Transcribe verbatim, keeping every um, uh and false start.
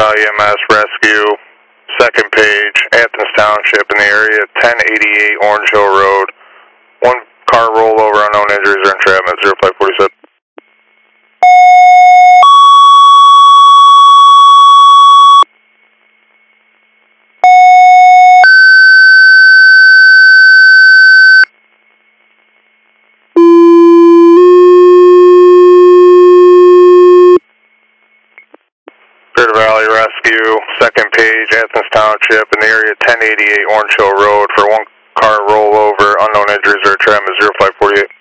Valley E M S rescue, second page, Athens Township in the area, ten eighty-eight Orange Hill Road. One car rollover, unknown injuries or entrapment, zero five forty-seven. Spirit Valley rescue, second page, Athens Township in the area, ten eighty-eight Orange Hill Road for one car rollover, unknown injuries or entrapment, zero five forty-eight.